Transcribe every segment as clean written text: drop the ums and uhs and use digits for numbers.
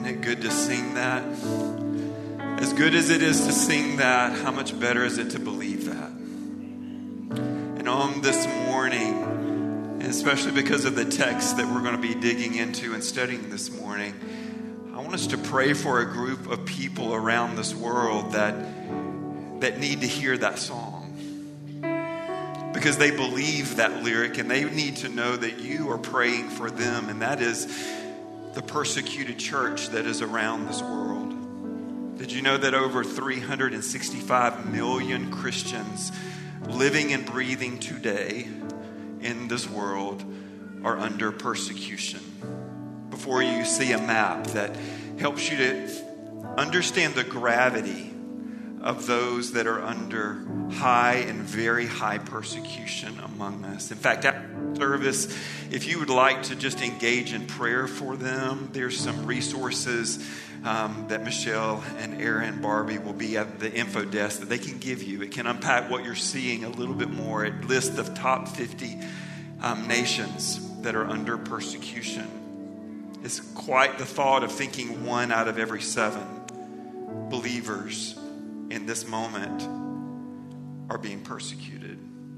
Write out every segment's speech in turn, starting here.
Isn't it good to sing that? As good as it is to sing that, how much better is it to believe that? And on this morning, and especially because of the text that we're going to be digging into and studying this morning, I want us to pray for a group of people around this world that need to hear that song. Because they believe that lyric and they need to know that you are praying for them, and that is the persecuted church that is around this world. Did you know that over 365 million Christians living and breathing today in this world are under persecution? Before you see a map that helps you to understand the gravity of those that are under high and very high persecution among us. In fact, after service, if you would like to just engage in prayer for them, there's some resources that Michelle and Aaron Barbie will be at the info desk that they can give you. It can unpack what you're seeing a little bit more. It lists the top 50 nations that are under persecution. It's quite the thought of thinking 1 out of every 7 believers in this moment are being persecuted.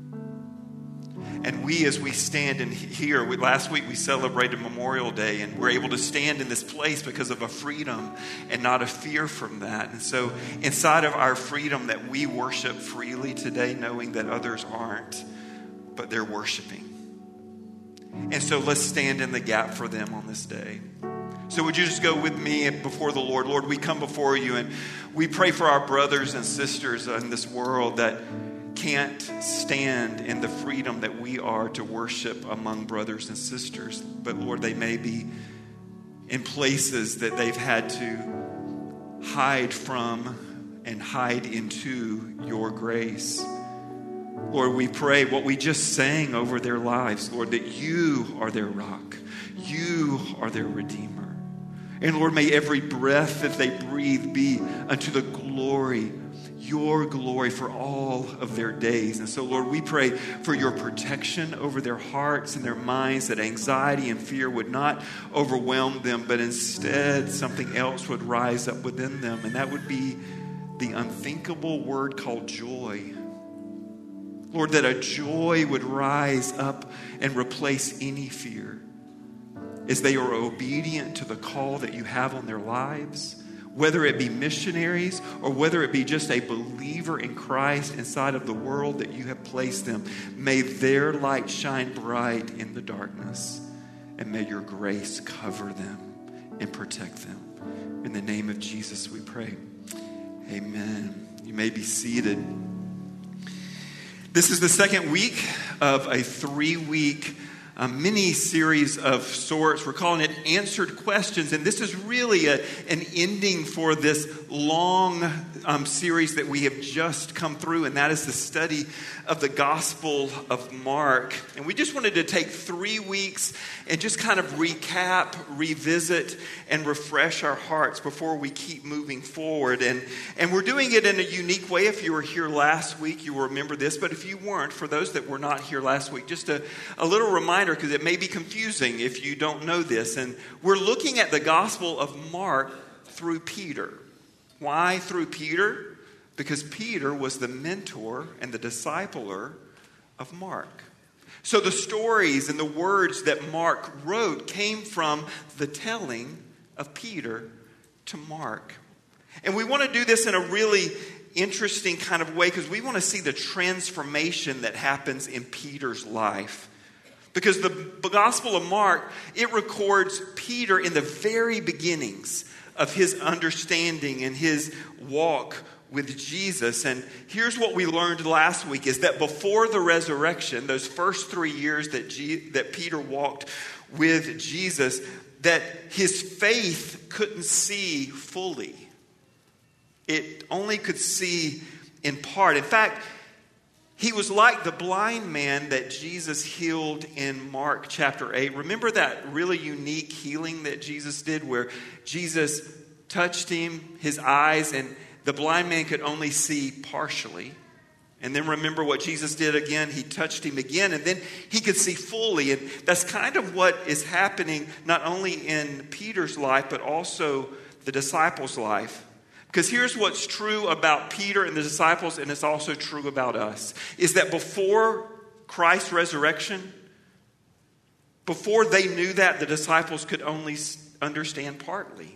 And we, as we stand in here, last week we celebrated Memorial Day, and we're able to stand in this place because of a freedom and not a fear from that. And so inside of our freedom that we worship freely today, knowing that others aren't, but they're worshiping. And so let's stand in the gap for them on this day. So would you just go with me before the Lord? Lord, we come before you and we pray for our brothers and sisters in this world that can't stand in the freedom that we are to worship among brothers and sisters. But Lord, they may be in places that they've had to hide from and hide into your grace. Lord, we pray what we just sang over their lives, Lord, that you are their rock. You are their redeemer. And Lord, may every breath that they breathe be unto the glory, your glory for all of their days. And so, Lord, we pray for your protection over their hearts and their minds, that anxiety and fear would not overwhelm them, but instead something else would rise up within them. And that would be the unthinkable word called joy. Lord, that a joy would rise up and replace any fear as they are obedient to the call that you have on their lives, whether it be missionaries or whether it be just a believer in Christ inside of the world that you have placed them. May their light shine bright in the darkness, and may your grace cover them and protect them. In the name of Jesus we pray. Amen. You may be seated. This is the second week of a 3-week mini series of sorts. We're calling it Answered Questions, and this is really an ending for this long series that we have just come through, and that is the study of the Gospel of Mark. And we just wanted to take 3 weeks and just kind of recap, revisit, and refresh our hearts before we keep moving forward. And we're doing it in a unique way. If you were here last week, you will remember this. But if you weren't, for those that were not here last week, just a little reminder, because it may be confusing if you don't know this. And we're looking at the Gospel of Mark through Peter. Why through Peter? Because Peter was the mentor and the discipler of Mark. So the stories and the words that Mark wrote came from the telling of Peter to Mark. And we want to do this in a really interesting kind of way because we want to see the transformation that happens in Peter's life. Because the Gospel of Mark, it records Peter in the very beginnings of his understanding and his walk with Jesus. And here's what we learned last week is that before the resurrection, those first 3 years that Peter walked with Jesus, that his faith couldn't see fully. It only could see in part. In fact, he was like the blind man that Jesus healed in Mark chapter 8. Remember that really unique healing that Jesus did where Jesus touched him, his eyes, and the blind man could only see partially. And then remember what Jesus did again. He touched him again, and then he could see fully. And that's kind of what is happening not only in Peter's life, but also the disciples' life. Because here's what's true about Peter and the disciples, and it's also true about us, is that before Christ's resurrection, before they knew that, the disciples could only understand partly.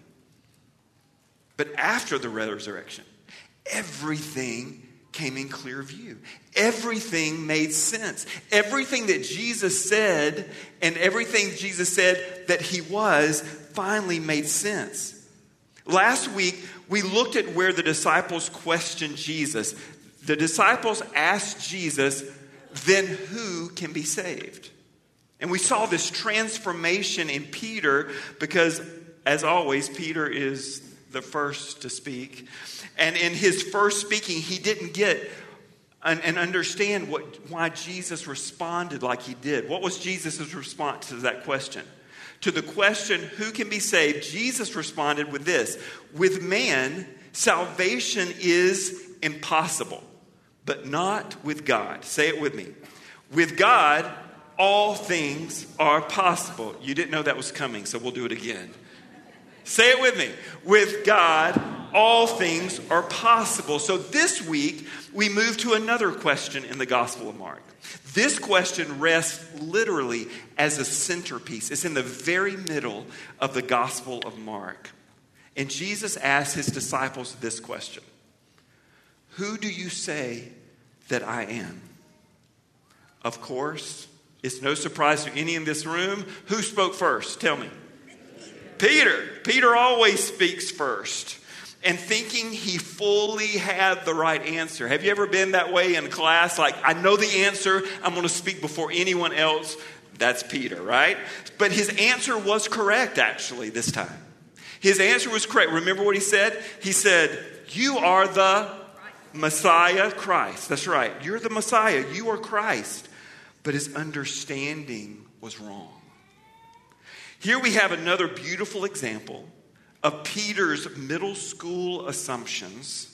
But after the resurrection, everything came in clear view. Everything made sense. Everything that Jesus said and everything Jesus said that he was finally made sense. Last week, we looked at where the disciples questioned Jesus. The disciples asked Jesus, then who can be saved? And we saw this transformation in Peter because, as always, Peter is the first to speak. And in his first speaking, he didn't get and understand why Jesus responded like he did. What was Jesus' response to that question? To the question, who can be saved, Jesus responded with this: with man, salvation is impossible, but not with God. Say it with me. With God, all things are possible. You didn't know that was coming, so we'll do it again. Say it with me. With God, all things are possible. So this week, we move to another question in the Gospel of Mark. This question rests literally as a centerpiece. It's in the very middle of the Gospel of Mark. And Jesus asked his disciples this question: who do you say that I am? Of course, it's no surprise to any in this room. Who spoke first? Tell me. Peter. Peter always speaks first. And thinking he fully had the right answer. Have you ever been that way in class? Like, I know the answer. I'm going to speak before anyone else. That's Peter, right? But his answer was correct, actually, this time. His answer was correct. Remember what he said? He said, you are the Messiah, Christ. That's right. You're the Messiah. You are Christ. But his understanding was wrong. Here we have another beautiful example of Peter's middle school assumptions.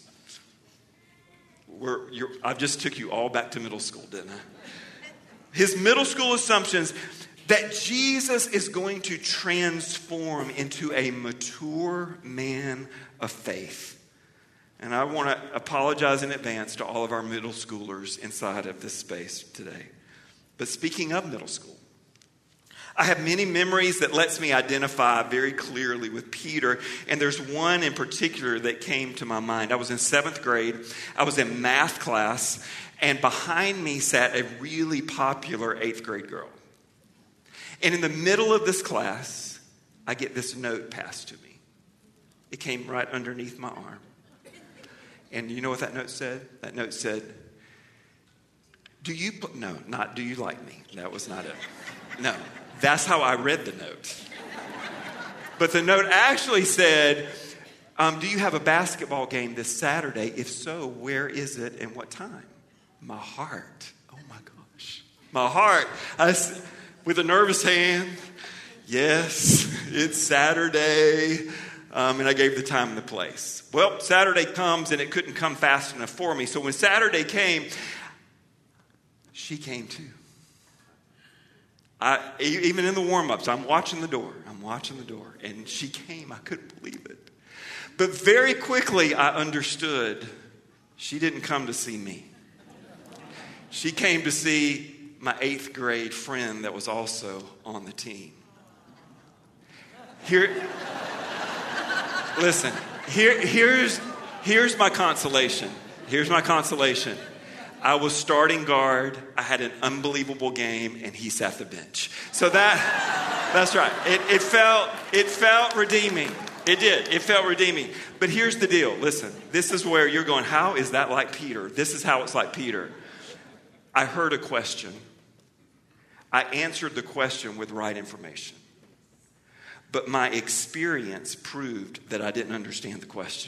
I just took you all back to middle school, didn't I? His middle school assumptions that Jesus is going to transform into a mature man of faith. And I want to apologize in advance to all of our middle schoolers inside of this space today. But speaking of middle school, I have many memories that lets me identify very clearly with Peter. And there's one in particular that came to my mind. I was in 7th grade. I was in math class. And behind me sat a really popular 8th grade girl. And in the middle of this class, I get this note passed to me. It came right underneath my arm. And you know what that note said? That note said, do you like me? That was not it. No. That's how I read the note. But the note actually said, do you have a basketball game this Saturday? If so, where is it and what time? My heart. Oh my gosh. My heart. With a nervous hand, yes, it's Saturday. And I gave the time and the place. Well, Saturday comes and it couldn't come fast enough for me. So when Saturday came, she came too. Even in the warm-ups, I'm watching the door. And she came. I couldn't believe it. But very quickly, I understood she didn't come to see me. She came to see my 8th grade friend that was also on the team. Listen, here's my consolation. Here's my consolation. I was starting guard. I had an unbelievable game, and he sat the bench. So that's right. It felt redeeming. It did. It felt redeeming. But here's the deal. Listen, this is where you're going, how is that like Peter? This is how it's like Peter. I heard a question. I answered the question with right information. But my experience proved that I didn't understand the question.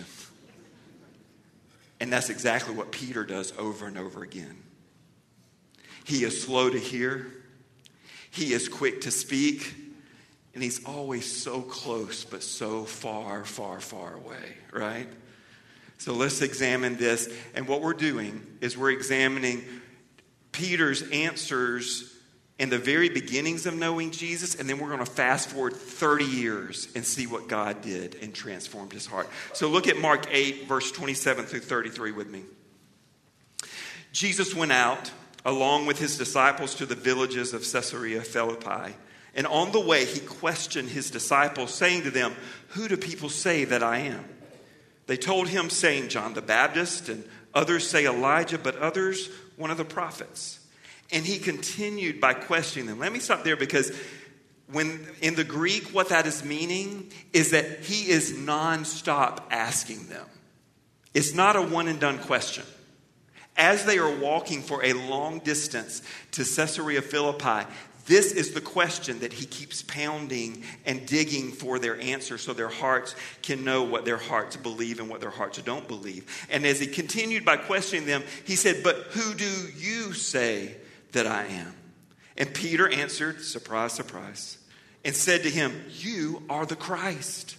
And that's exactly what Peter does over and over again. He is slow to hear. He is quick to speak. And he's always so close, but so far, far, far away, right? So let's examine this. And what we're doing is we're examining Peter's answers in the very beginnings of knowing Jesus, and then we're going to fast forward 30 years and see what God did and transformed his heart. So look at Mark 8, verse 27 through 33 with me. Jesus went out along with his disciples to the villages of Caesarea Philippi. And on the way, he questioned his disciples, saying to them, "Who do people say that I am?" They told him, saying, "John the Baptist, and others say Elijah, but others one of the prophets." And he continued by questioning them. Let me stop there, because when in the Greek, what that is meaning is that he is nonstop asking them. It's not a one and done question. As they are walking for a long distance to Caesarea Philippi, this is the question that he keeps pounding and digging for their answer, so their hearts can know what their hearts believe and what their hearts don't believe. And as he continued by questioning them, he said, "But who do you say that I am?" And Peter answered, surprise, surprise, and said to him, "You are the Christ."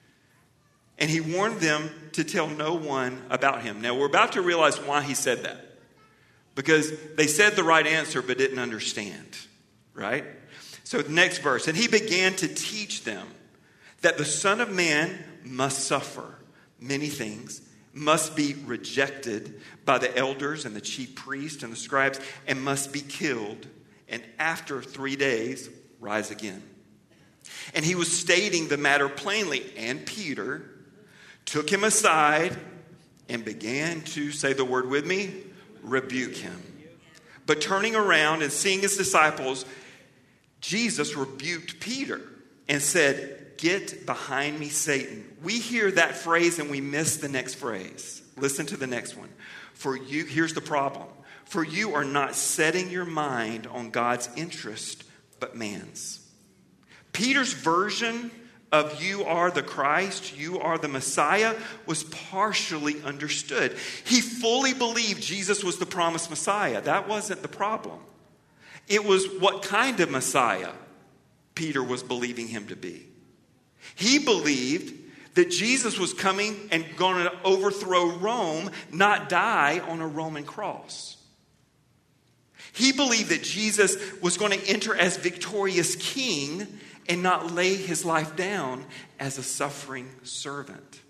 And he warned them to tell no one about him. Now we're about to realize why he said that. Because they said the right answer but didn't understand. Right? So the next verse. And he began to teach them that the Son of Man must suffer many things, must be rejected by the elders and the chief priests and the scribes, and must be killed, and after 3 days rise again. And he was stating the matter plainly, and Peter took him aside and began to, say the word with me, rebuke him. But turning around and seeing his disciples, Jesus rebuked Peter and said, "Get behind me, Satan." We hear that phrase and we miss the next phrase. Listen to the next one. For you, here's the problem. For you are not setting your mind on God's interest, but man's. Peter's version of "you are the Christ, you are the Messiah" was partially understood. He fully believed Jesus was the promised Messiah. That wasn't the problem. It was what kind of Messiah Peter was believing him to be. He believed that Jesus was coming and going to overthrow Rome, not die on a Roman cross. He believed that Jesus was going to enter as victorious king and not lay his life down as a suffering servant.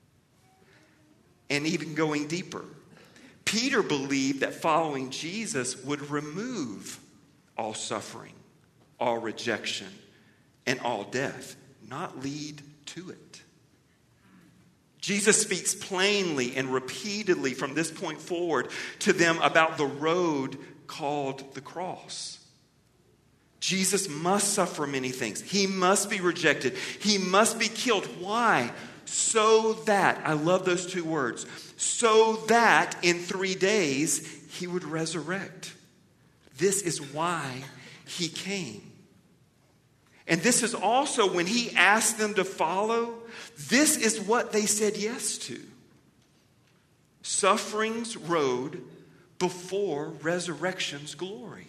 And even going deeper, Peter believed that following Jesus would remove all suffering, all rejection, and all death, not lead to it. Jesus speaks plainly and repeatedly from this point forward to them about the road called the cross. Jesus must suffer many things. He must be rejected. He must be killed. Why? So that, I love those two words, so that in 3 days he would resurrect. This is why he came. And this is also when he asked them to follow, this is what they said yes to. Suffering's road before resurrection's glory.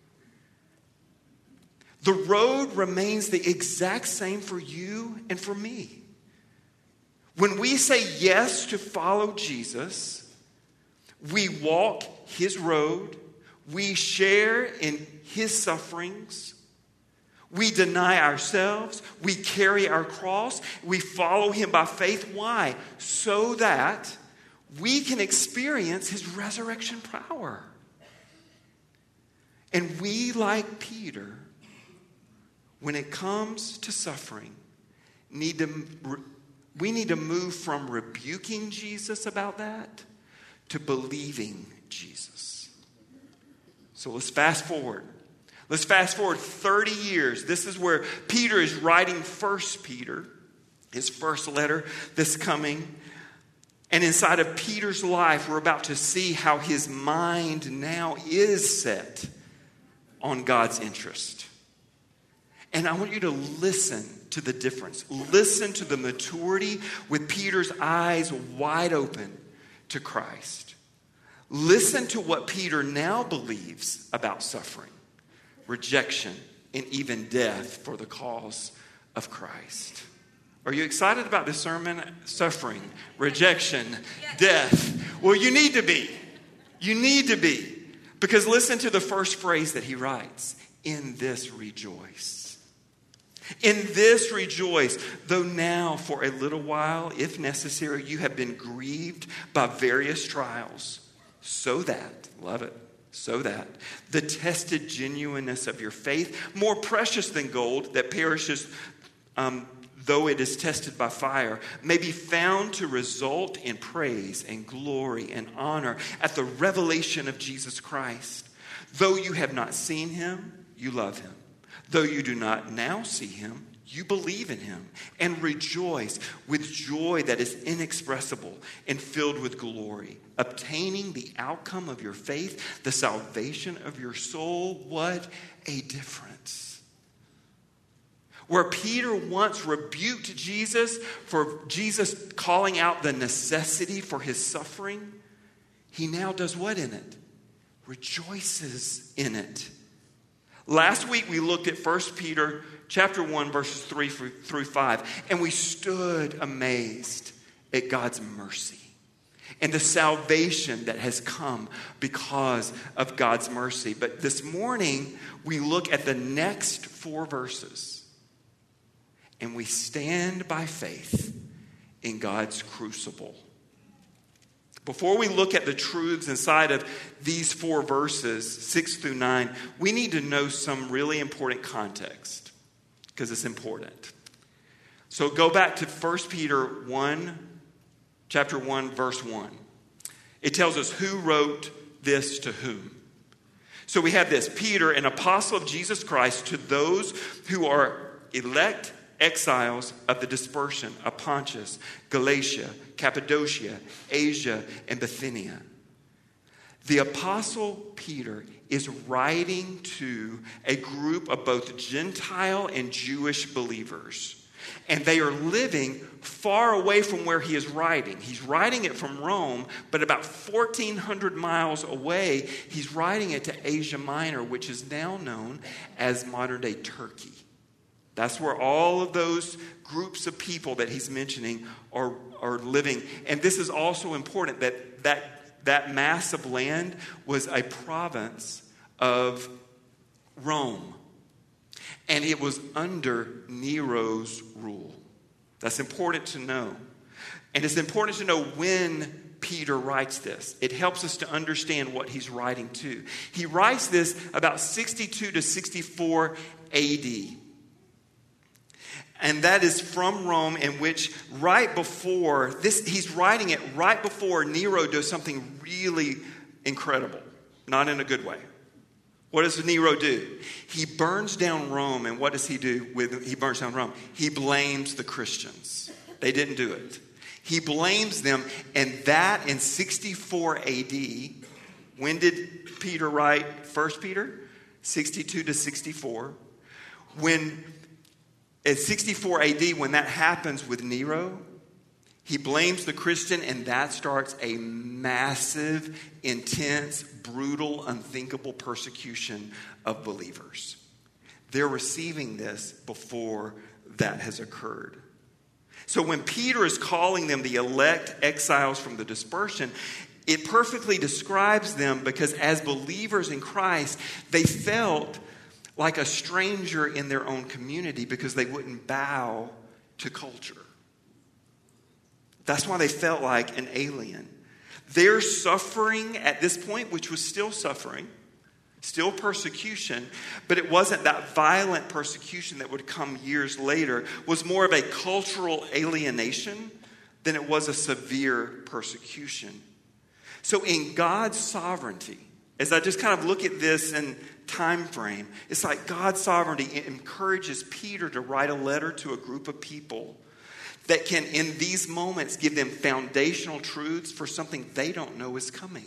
The road remains the exact same for you and for me. When we say yes to follow Jesus, we walk his road, we share in his sufferings, we deny ourselves, we carry our cross, we follow him by faith. Why? So that we can experience his resurrection power. And we, like Peter, when it comes to suffering, we need to move from rebuking Jesus about that to believing Jesus. So let's fast forward. Let's fast forward 30 years. This is where Peter is writing 1 Peter, his first letter that's coming. And inside of Peter's life, we're about to see how his mind now is set on God's interest. And I want you to listen to the difference. Listen to the maturity with Peter's eyes wide open to Christ. Listen to what Peter now believes about suffering, rejection, and even death for the cause of Christ. Are you excited about this sermon? Suffering, rejection, death. Well, you need to be. You need to be. Because listen to the first phrase that he writes. In this rejoice. In this rejoice, though now for a little while, if necessary, you have been grieved by various trials, so that, love it, so that the tested genuineness of your faith, more precious than gold that perishes though it is tested by fire, may be found to result in praise and glory and honor at the revelation of Jesus Christ. Though you have not seen him, you love him. Though you do not now see him, you believe in him and rejoice with joy that is inexpressible and filled with glory, obtaining the outcome of your faith, the salvation of your soul. What a difference. Where Peter once rebuked Jesus for Jesus calling out the necessity for his suffering, he now does what in it? Rejoices in it. Last week we looked at 1 Peter chapter 1 verses 3 through 5, and we stood amazed at God's mercy and the salvation that has come because of God's mercy. But this morning we look at the next 4 verses. And we stand by faith in God's crucible. Before we look at the truths inside of these 4 verses, 6 through 9, we need to know some really important context because it's important. So go back to 1 Peter 1, chapter 1, verse 1. It tells us who wrote this to whom. So we have this, Peter, an apostle of Jesus Christ, to those who are elect exiles of the dispersion of Pontus, Galatia, Cappadocia, Asia, and Bithynia. The Apostle Peter is writing to a group of both Gentile and Jewish believers. And they are living far away from where he is writing. He's writing it from Rome, but about 1,400 miles away, he's writing it to Asia Minor, which is now known as modern-day Turkey. That's where all of those groups of people that he's mentioning are living. And this is also important that mass of land was a province of Rome. And it was under Nero's rule. That's important to know. And it's important to know when Peter writes this. It helps us to understand what he's writing to. He writes this about 62 to 64 AD. And that is from Rome, in which right before this, he's writing it right before Nero does something really incredible. Not in a good way. What does Nero do? He burns down Rome, and what does he do with he burns down Rome? He blames the Christians. They didn't do it. He blames them, and that in 64 AD, when did Peter write 1 Peter? 62 to 64. At 64 AD, when that happens with Nero, he blames the Christian, and that starts a massive, intense, brutal, unthinkable persecution of believers. They're receiving this before that has occurred. So when Peter is calling them the elect exiles from the dispersion, it perfectly describes them because as believers in Christ, they felt like a stranger in their own community because they wouldn't bow to culture. That's why they felt like an alien. Their suffering at this point, which was still suffering, still persecution, but it wasn't that violent persecution that would come years later, was more of a cultural alienation than it was a severe persecution. So in God's sovereignty, as I just kind of look at this in time frame, it's like God's sovereignty encourages Peter to write a letter to a group of people that can, in these moments, give them foundational truths for something they don't know is coming.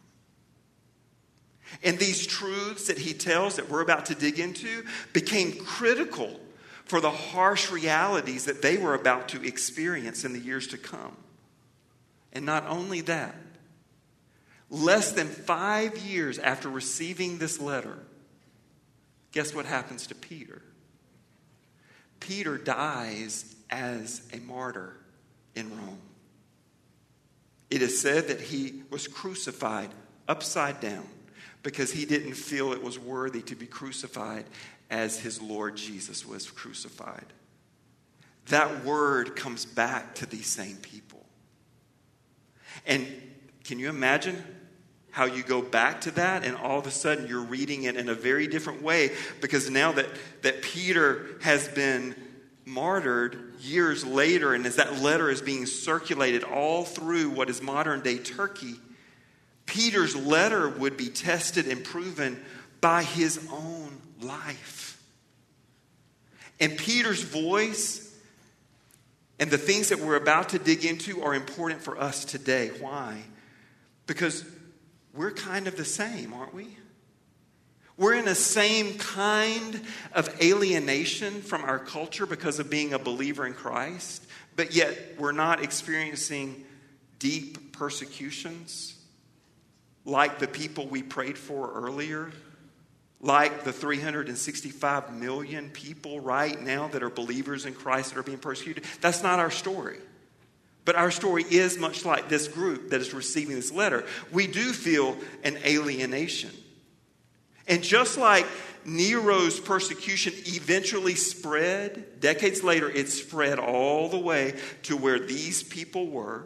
And these truths that he tells that we're about to dig into became critical for the harsh realities that they were about to experience in the years to come. And not only that, less than 5 years after receiving this letter, guess what happens to Peter? Peter dies as a martyr in Rome. It is said that he was crucified upside down because he didn't feel it was worthy to be crucified as his Lord Jesus was crucified. That word comes back to these same people. And can you imagine how you go back to that and all of a sudden you're reading it in a very different way, because now that Peter has been martyred years later, and as that letter is being circulated all through what is modern day Turkey, Peter's letter would be tested and proven by his own life. And Peter's voice and the things that we're about to dig into are important for us today. Why? Because we're kind of the same, aren't we? We're in the same kind of alienation from our culture because of being a believer in Christ, but yet we're not experiencing deep persecutions like the people we prayed for earlier, like the 365 million people right now that are believers in Christ that are being persecuted. That's not our story. But our story is much like this group that is receiving this letter. We do feel an alienation. And just like Nero's persecution eventually spread, decades later, it spread all the way to where these people were.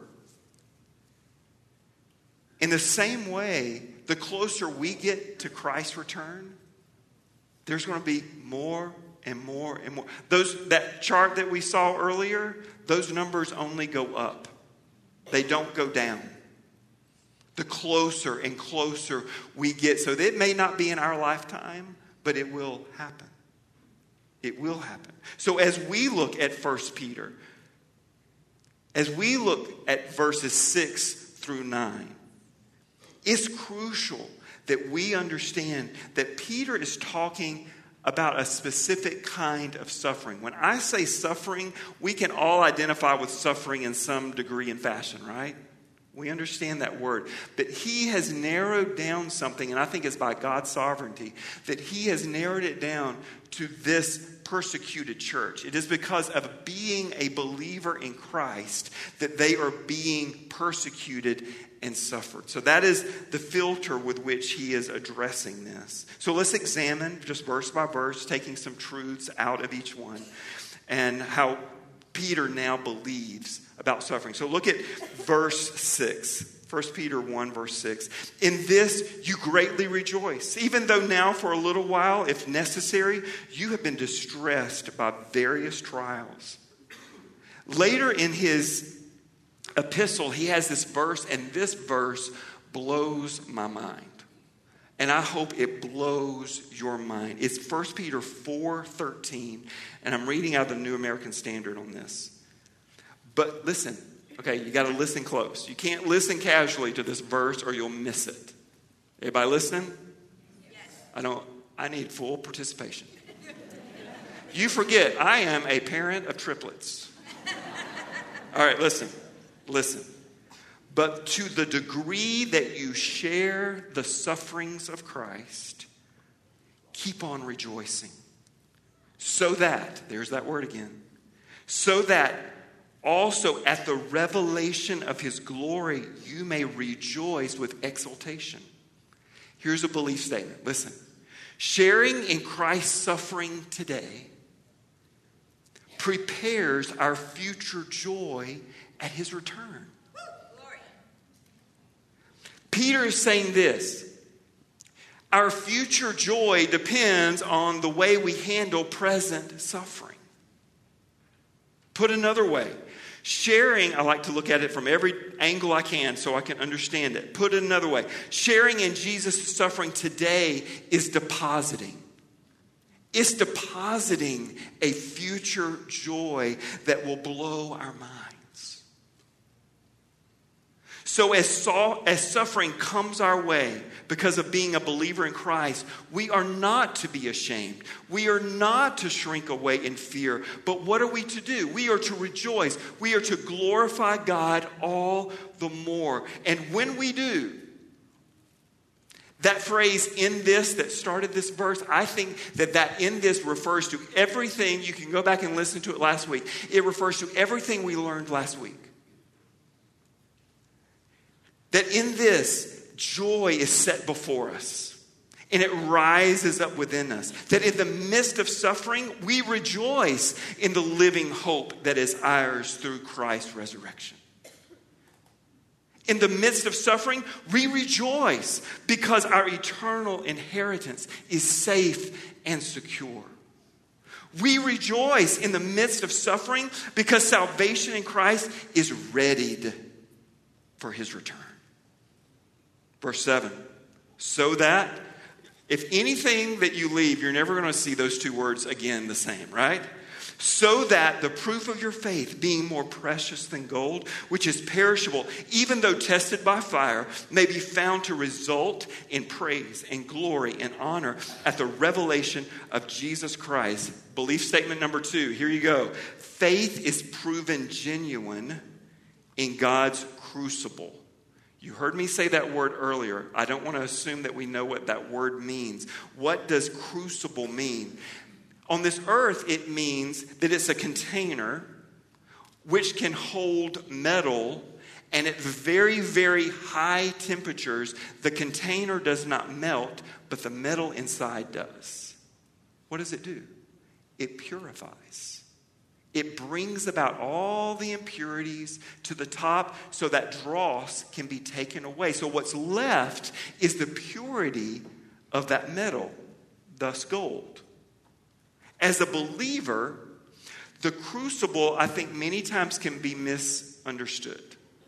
In the same way, the closer we get to Christ's return, there's going to be more and more and more. That chart that we saw earlier, those numbers only go up. They don't go down. The closer and closer we get. So it may not be in our lifetime, but it will happen. It will happen. So as we look at 1 Peter, as we look at verses 6 through 9, it's crucial that we understand that Peter is talking about a specific kind of suffering. When I say suffering, we can all identify with suffering in some degree and fashion, right? We understand that word. But he has narrowed down something, and I think it's by God's sovereignty, that he has narrowed it down to this persecuted church. It is because of being a believer in Christ that they are being persecuted and suffered. So that is the filter with which he is addressing this. So let's examine just verse by verse, taking some truths out of each one, and how Peter now believes about suffering. So look at verse 6. 1 Peter 1, verse 6. In this you greatly rejoice, even though now for a little while, if necessary, you have been distressed by various trials. Later in his epistle, he has this verse, and this verse blows my mind. And I hope it blows your mind. It's 1 Peter 4:13, and I'm reading out the New American Standard on this. But listen, okay, you got to listen close. You can't listen casually to this verse or you'll miss it. Everybody listening? Yes. I need full participation. You forget, I am a parent of triplets. All right, listen. But to the degree that you share the sufferings of Christ, keep on rejoicing. So that, there's that word again, so that also at the revelation of his glory, you may rejoice with exultation. Here's a belief statement. Listen, sharing in Christ's suffering today prepares our future joy at his return. Peter is saying this: our future joy depends on the way we handle present suffering. Put another way, sharing, I like to look at it from every angle I can so I can understand it. Put it another way, sharing in Jesus' suffering today is depositing. It's depositing a future joy that will blow our minds. So as suffering comes our way because of being a believer in Christ, we are not to be ashamed. We are not to shrink away in fear. But what are we to do? We are to rejoice. We are to glorify God all the more. And when we do, That phrase, in this, that started this verse, I think that in this refers to everything. You can go back and listen to it last week. It refers to everything we learned last week. That in this, joy is set before us. And it rises up within us. That in the midst of suffering, we rejoice in the living hope that is ours through Christ's resurrection. In the midst of suffering, we rejoice because our eternal inheritance is safe and secure. We rejoice in the midst of suffering because salvation in Christ is readied for his return. Verse 7, so that if anything that you leave, you're never going to see those two words again the same, right? So that the proof of your faith, being more precious than gold, which is perishable, even though tested by fire, may be found to result in praise and glory and honor at the revelation of Jesus Christ. Belief statement number 2. Here you go. Faith is proven genuine in God's crucible. You heard me say that word earlier. I don't want to assume that we know what that word means. What does crucible mean? On this earth, it means that it's a container which can hold metal, and at very, very high temperatures, the container does not melt, but the metal inside does. What does it do? It purifies. It brings about all the impurities to the top so that dross can be taken away. So what's left is the purity of that metal, thus gold. As a believer, the crucible, I think, many times can be misunderstood.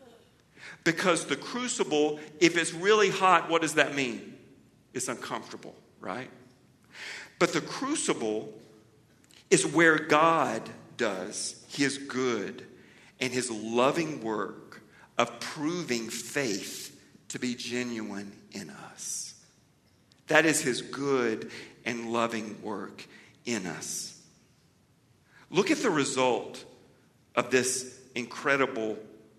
Because the crucible, if it's really hot, what does that mean? It's uncomfortable, right? But the crucible is where God does his good and his loving work of proving faith to be genuine in us. That is his good and loving work in us. Look at the result of this incredible,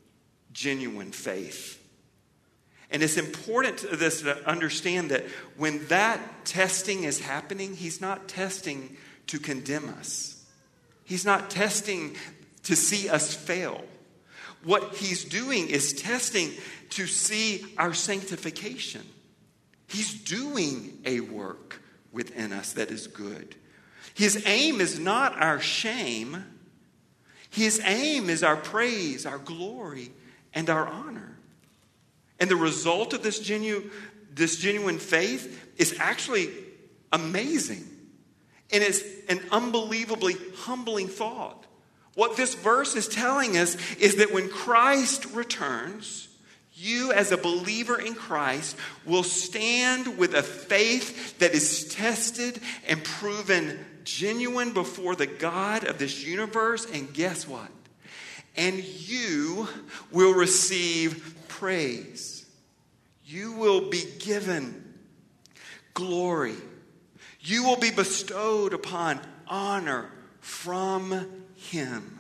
genuine faith. And it's important to this to understand that when that testing is happening, he's not testing to condemn us. He's not testing to see us fail. What he's doing is testing to see our sanctification. He's doing a work within us that is good. His aim is not our shame. His aim is our praise, our glory, and our honor. And the result of this genuine faith is actually amazing. And it's an unbelievably humbling thought. What this verse is telling us is that when Christ returns, you as a believer in Christ will stand with a faith that is tested and proven genuine before the God of this universe. And guess what? And you will receive praise. You will be given glory. You will be bestowed upon honor from him.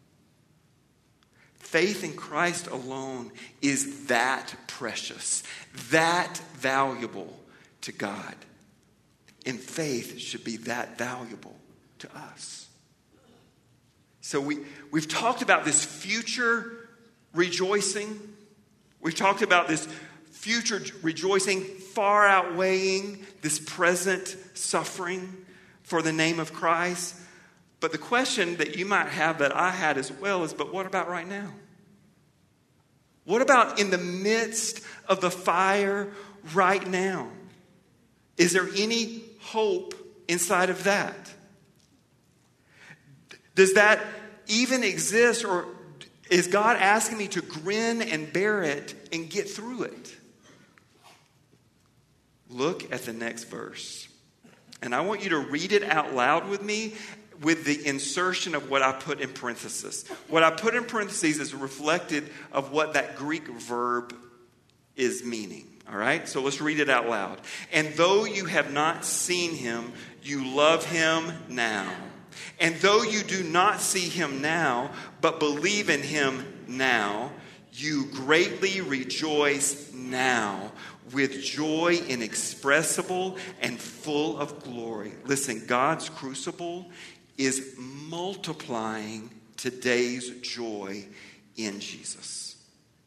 Faith in Christ alone is that precious, that valuable to God. And faith should be that valuable to us. So we've talked about this future rejoicing. We've talked about this future rejoicing far outweighing this present suffering for the name of Christ. But the question that you might have, that I had as well, is, but what about right now? What about in the midst of the fire right now? Is there any hope inside of that? Does that even exist, or is God asking me to grin and bear it and get through it? Look at the next verse. And I want you to read it out loud with me with the insertion of what I put in parentheses. What I put in parentheses is reflected of what that Greek verb is meaning. All right? So let's read it out loud. And though you have not seen him, you love him now. And though you do not see him now, but believe in him now, you greatly rejoice now with joy inexpressible and full of glory. Listen, God's crucible is multiplying today's joy in Jesus.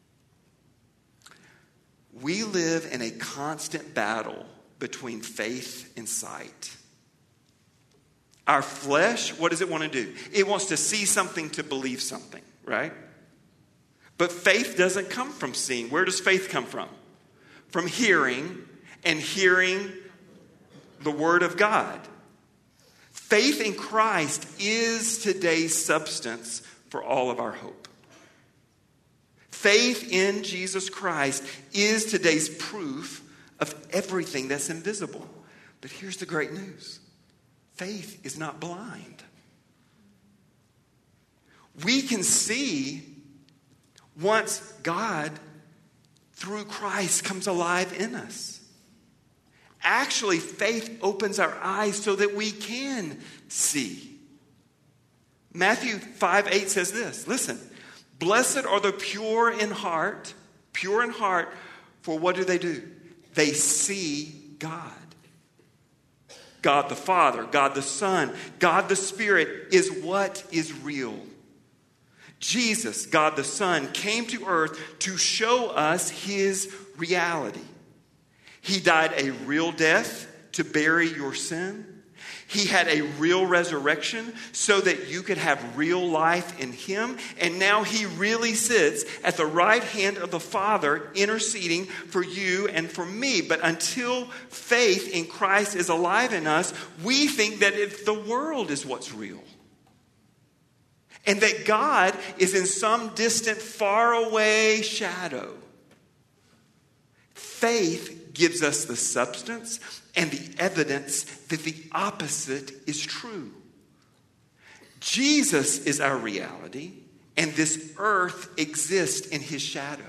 We live in a constant battle between faith and sight. Our flesh, what does it want to do? It wants to see something to believe something, right? But faith doesn't come from seeing. Where does faith come from? From hearing, and hearing the word of God. Faith in Christ is today's substance for all of our hope. Faith in Jesus Christ is today's proof of everything that's invisible. But here's the great news. Faith is not blind. We can see once God, through Christ, comes alive in us. Actually, faith opens our eyes so that we can see. Matthew 5:8 says this. Listen, blessed are the pure in heart, for what do? They see God. God the Father, God the Son, God the Spirit is what is real. Jesus, God the Son, came to earth to show us his reality. He died a real death to bury your sin. He had a real resurrection so that you could have real life in him. And now he really sits at the right hand of the Father interceding for you and for me. But until faith in Christ is alive in us, we think that the world is what's real. And that God is in some distant, faraway shadow. Faith gives us the substance and the evidence that the opposite is true. Jesus is our reality, and this earth exists in his shadow.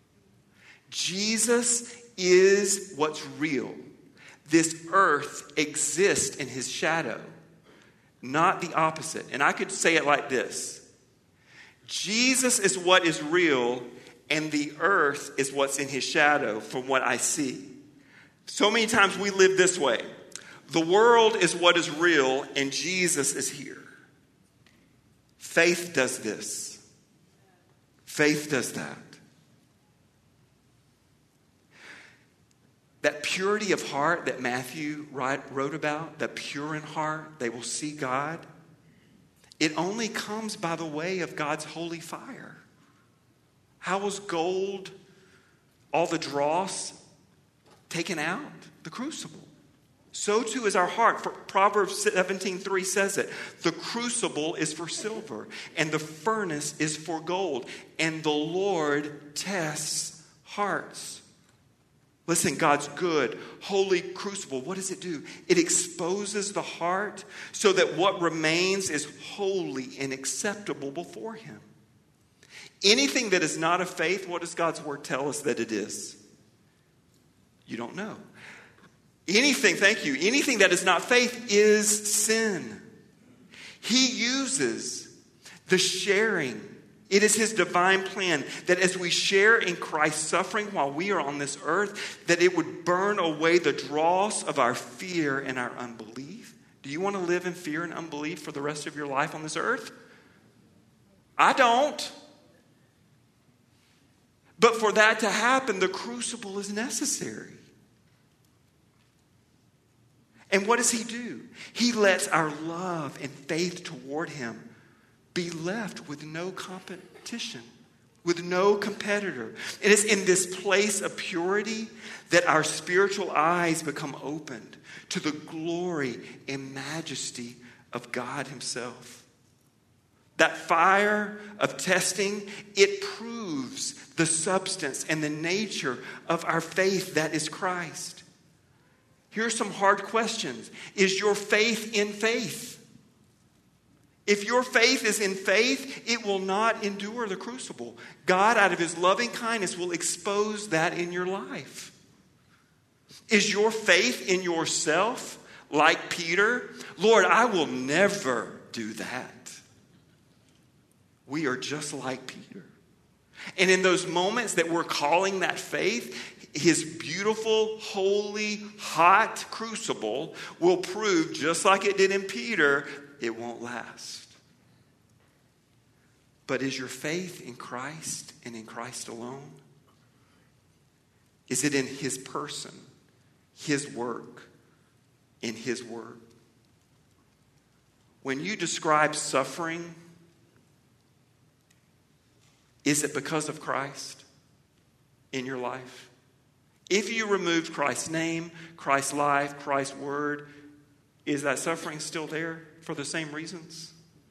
Jesus is what's real. This earth exists in his shadow, not the opposite. And I could say it like this. Jesus is what is real, and the earth is what's in his shadow from what I see. So many times we live this way. The world is what is real, and Jesus is here. Faith does this. Faith does that. That purity of heart that Matthew wrote about, the pure in heart, they will see God. It only comes by the way of God's holy fire. How was gold, all the dross, taken out? The crucible. So too is our heart. For Proverbs 17:3 says it. The crucible is for silver, and the furnace is for gold, and the Lord tests hearts. Listen, God's good, holy crucible, what does it do? It exposes the heart so that what remains is holy and acceptable before him. Anything that is not of faith, what does God's word tell us that it is? You don't know. Anything that is not faith is sin. He uses the sharing. It is his divine plan that as we share in Christ's suffering while we are on this earth, that it would burn away the dross of our fear and our unbelief. Do you want to live in fear and unbelief for the rest of your life on this earth? I don't. But for that to happen, the crucible is necessary. And what does he do? He lets our love and faith toward him be left with no competition, with no competitor. It is in this place of purity that our spiritual eyes become opened to the glory and majesty of God himself. That fire of testing, it proves the substance and the nature of our faith that is Christ. Here's some hard questions. Is your faith in faith? If your faith is in faith, it will not endure the crucible. God, out of his loving kindness, will expose that in your life. Is your faith in yourself like Peter? Lord, I will never do that. We are just like Peter. And in those moments that we're calling that faith, his beautiful, holy, hot crucible will prove, just like it did in Peter, it won't last. But is your faith in Christ and in Christ alone? Is it in his person, his work, in his word? When you describe suffering, is it because of Christ in your life? If you removed Christ's name, Christ's life, Christ's word, is that suffering still there for the same reasons?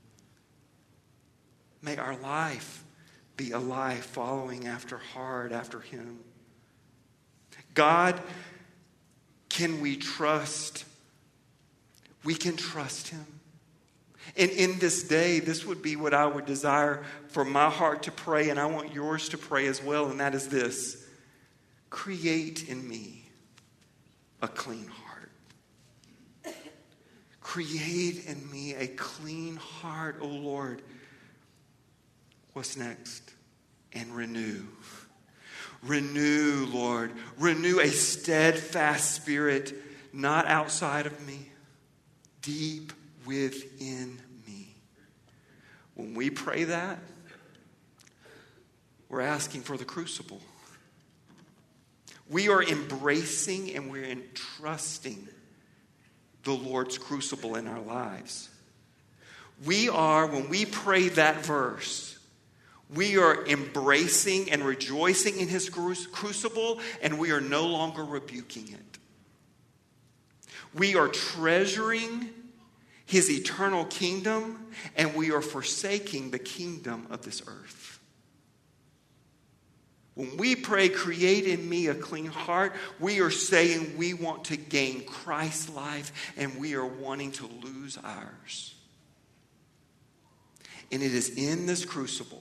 May our life be a life following hard after him. God, can we trust? We can trust him. And in this day, this would be what I would desire for my heart to pray, and I want yours to pray as well, and that is this: create in me a clean heart. Create in me a clean heart, O Lord. What's next? And renew. Renew, Lord. Renew a steadfast spirit, not outside of me, deep within me. When we pray that, we're asking for the crucible. We are embracing and we're entrusting the Lord's crucible in our lives. We are, when we pray that verse, we are embracing and rejoicing in his crucible, and we are no longer rebuking it. We are treasuring his eternal kingdom, and we are forsaking the kingdom of this earth. When we pray, create in me a clean heart, we are saying we want to gain Christ's life, and we are wanting to lose ours. And it is in this crucible,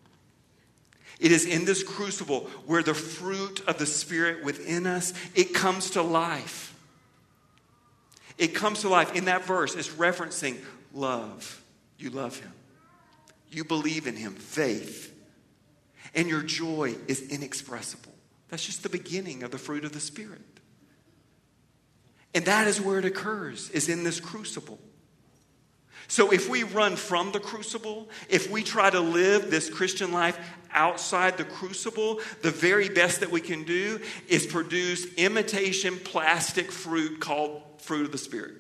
where the fruit of the Spirit within us, it comes to life. It comes to life. In that verse, it's referencing love. You love him. You believe in him. Faith. And your joy is inexpressible. That's just the beginning of the fruit of the Spirit. And that is where it occurs, is in this crucible. So if we run from the crucible, if we try to live this Christian life outside the crucible, the very best that we can do is produce imitation plastic fruit called fruit of the Spirit.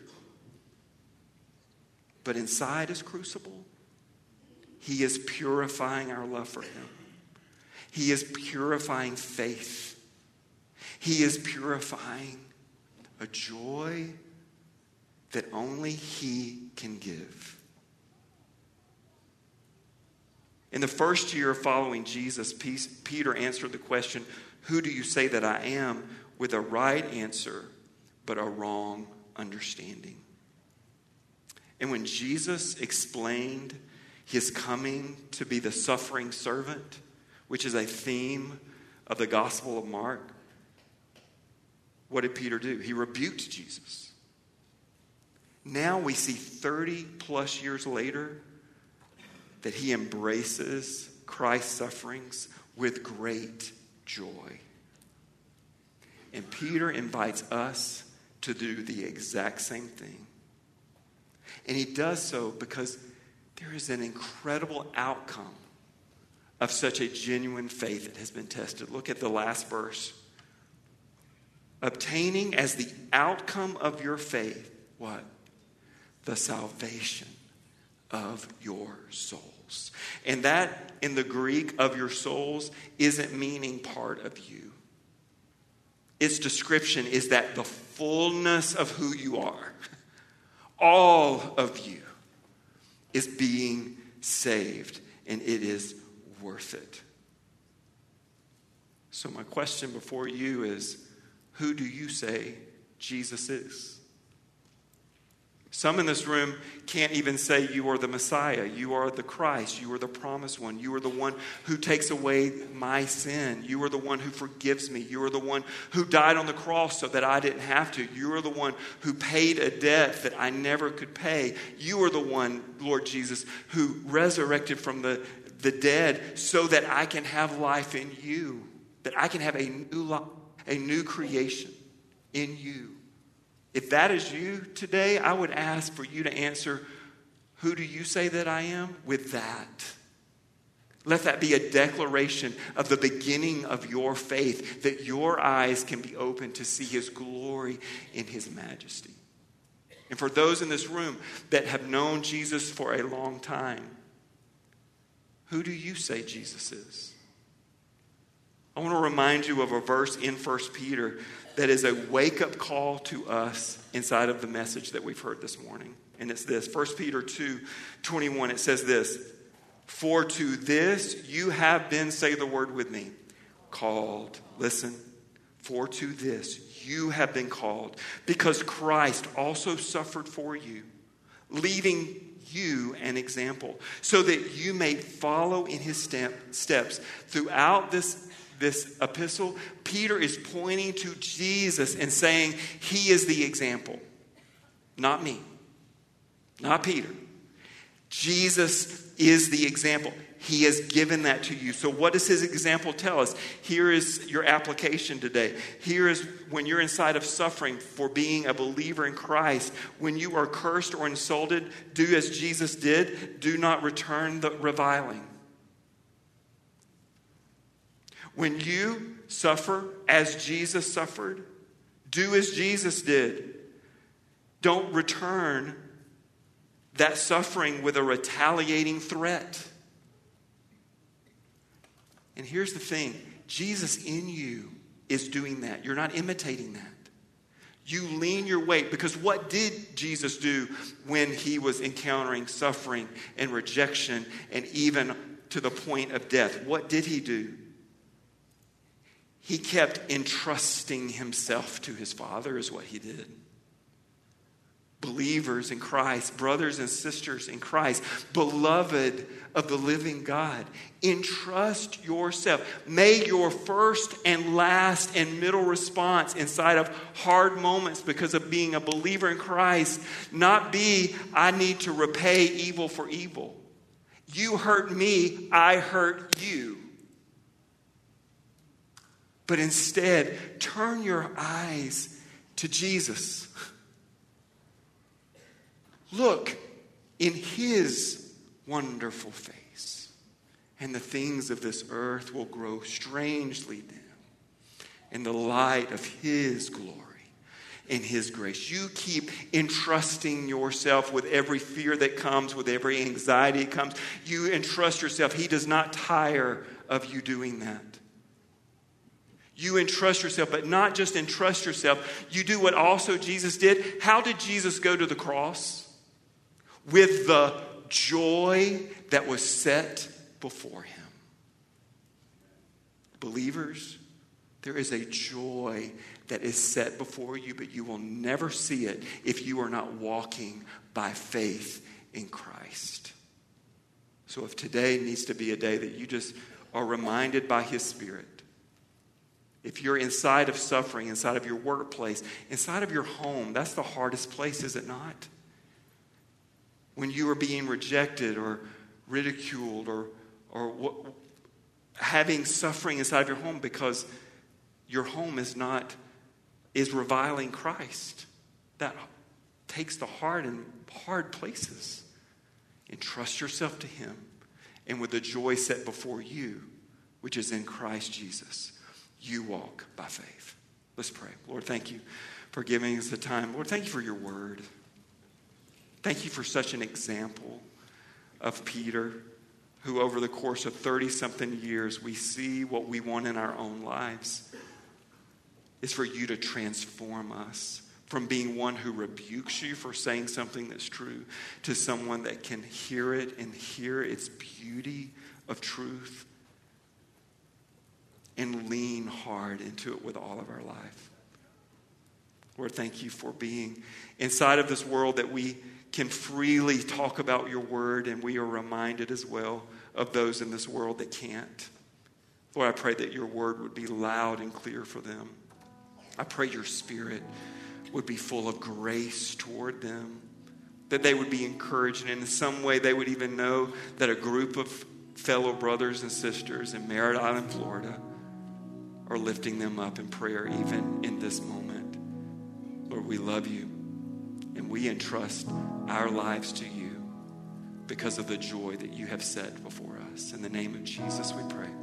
But inside his crucible, he is purifying our love for him. He is purifying faith. He is purifying a joy that only he can give. In the first year of following Jesus, Peter answered the question, "Who do you say that I am?" with a right answer, but a wrong understanding. And when Jesus explained his coming to be the suffering servant, which is a theme of the Gospel of Mark, what did Peter do? He rebuked Jesus. Now we see 30 plus years later that he embraces Christ's sufferings with great joy. And Peter invites us to do the exact same thing. And he does so because there is an incredible outcome of such a genuine faith that has been tested. Look at the last verse. Obtaining as the outcome of your faith, what? The salvation of your souls. And that, in the Greek, of your souls, isn't meaning part of you. Its description is that the fullness of who you are, all of you, is being saved, and it is worth it. So my question before you is, who do you say Jesus is? Some in this room can't even say you are the Messiah. You are the Christ. You are the promised one. You are the one who takes away my sin. You are the one who forgives me. You are the one who died on the cross so that I didn't have to. You are the one who paid a debt that I never could pay. You are the one, Lord Jesus, who resurrected from the the dead so that I can have life in you, that I can have a new life, a new creation in you. If that is you today, I would ask for you to answer, who do you say that I am? With that. Let that be a declaration of the beginning of your faith, that your eyes can be opened to see his glory in his majesty. And for those in this room that have known Jesus for a long time, who do you say Jesus is? I want to remind you of a verse in 1 Peter that is a wake-up call to us inside of the message that we've heard this morning. And it's this, 1 Peter 2:21, it says this, for to this you have been, say the word with me, called. Listen, for to this you have been called, because Christ also suffered for you, leaving you an example, so that you may follow in his steps. Throughout this epistle, Peter is pointing to Jesus and saying, he is the example. Not me. Not Peter. Jesus is the example. He has given that to you. So what does his example tell us? Here is your application today. Here is when you're inside of suffering for being a believer in Christ. When you are cursed or insulted, do as Jesus did. Do not return the reviling. When you suffer as Jesus suffered, do as Jesus did. Don't return that suffering with a retaliating threat. And here's the thing. Jesus in you is doing that. You're not imitating that. You lean your weight, because what did Jesus do when he was encountering suffering and rejection and even to the point of death? What did he do? He kept entrusting himself to his Father is what he did. Believers in Christ, brothers and sisters in Christ, beloved of the living God, entrust yourself. May your first and last and middle response inside of hard moments because of being a believer in Christ not be, I need to repay evil for evil. You hurt me, I hurt you. But instead, turn your eyes to Jesus. Look in his wonderful face, and the things of this earth will grow strangely dim in the light of his glory and his grace. You keep entrusting yourself with every fear that comes, with every anxiety that comes. You entrust yourself. He does not tire of you doing that. You entrust yourself, but not just entrust yourself. You do what also Jesus did. How did Jesus go to the cross? With the joy that was set before him. Believers, there is a joy that is set before you, but you will never see it if you are not walking by faith in Christ. So if today needs to be a day that you just are reminded by his Spirit, if you're inside of suffering, inside of your workplace, inside of your home, that's the hardest place, is it not? When you are being rejected or ridiculed or having suffering inside of your home because your home is reviling Christ. That takes the heart in hard places. Entrust yourself to him, and with the joy set before you, which is in Christ Jesus, you walk by faith. Let's pray. Lord, thank you for giving us the time. Lord, thank you for your word. Thank you for such an example of Peter, who over the course of 30-something years, we see what we want in our own lives. It's for you to transform us from being one who rebukes you for saying something that's true to someone that can hear it and hear its beauty of truth and lean hard into it with all of our life. Lord, thank you for being inside of this world that we can freely talk about your word, and we are reminded as well of those in this world that can't. Lord, I pray that your word would be loud and clear for them. I pray your Spirit would be full of grace toward them, that they would be encouraged, and in some way they would even know that a group of fellow brothers and sisters in Merritt Island, Florida, are lifting them up in prayer even in this moment. Lord, we love you, and we entrust our lives to you because of the joy that you have set before us. In the name of Jesus, we pray.